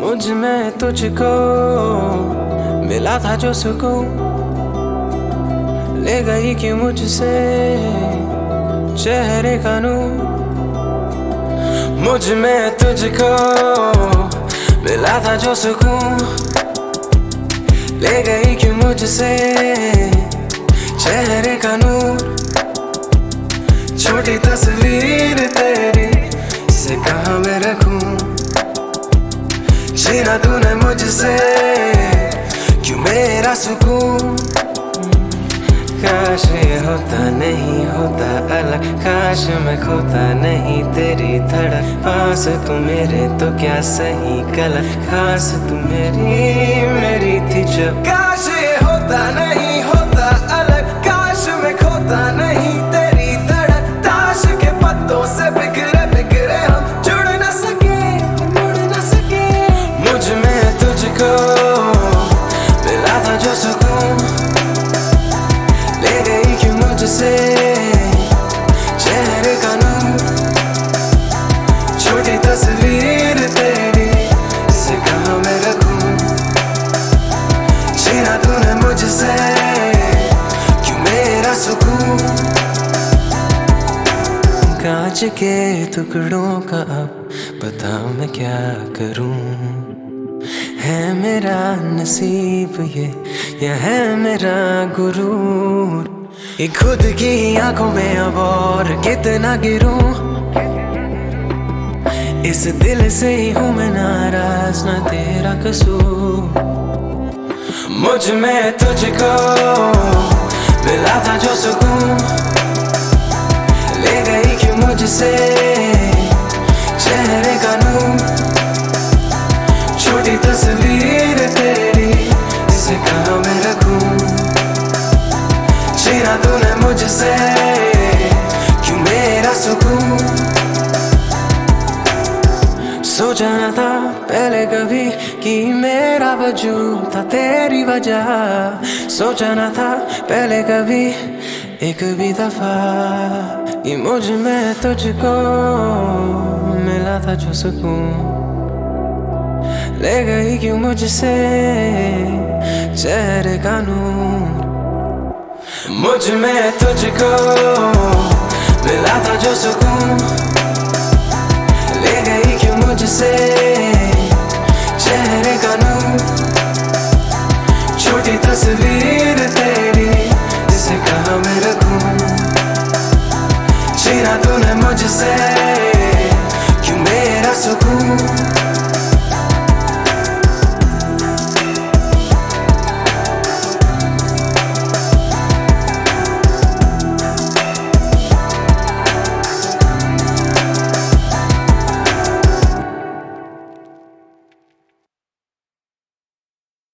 मुझ में तुझको मिला था जो सुकून, ले गई क्यों मुझसे चेहरे का नूर। मुझ में तुझको मिला था जो सुकून, ले गई क्यों मुझसे चेहरे का नूर। छोटी तस्वीर तेरी से कहाँ मैं रखूं, छीना तूने मुझसे क्यों मेरा सुकून। काश ये होता नहीं होता अलग, काश मैं खोता नहीं तेरी धड़क। पास तू मेरे तो क्या सही गलत, खास तू मेरी थी जब। काश ये होता नहीं होता अलग, काश मैं खोता नहीं तेरी धड़क। ताश के पत्तों से बिखरे बिखरे हम जुड़ न सके, मुड़ न सके। मुझ में तुझको मिला था जो सुकून, ले गई क्यों मुझसे चेहरे का नूर। छोटी तस्वीर तेरी से कहाँ मैं रखूं, छीना तूने मुझसे क्यों मेरा सुकून। कांच के टुकड़ों का अब बताओ मैं क्या करूं, है मेरा नसीब ये या है मेरा गुरूर। ये खुद की आंखों में अब और कितना गिरूं, इस दिल से ही हूं मैं नाराज, ना तेरा कसूर। मुझ में तुझको मिला था जो सुकून, ले गई क्यों मुझसे चेहरे का नूर। छोटी तस्वीर तेरी इसे कहाँ मैं रखूं, छीना तूने मुझसे क्यों मेरा सुकून। सोचा न था पहले कभी कि मेरा वजूद था तेरी वजह, सोचा न था पहले कभी एक भी दफा ये मुझ में तुझको मिला था जो सुकून, ले गई क्यों मुझसे चेहरे का नूर। मुझ में तुझको मिला था जो सुकून, ले गई क्यों मुझसे चेहरे का नूर। छोटी तस्वीर तेरी इसे कहाँ मैं रखूं, छीना तूने मुझसे क्यों मेरा सुकून।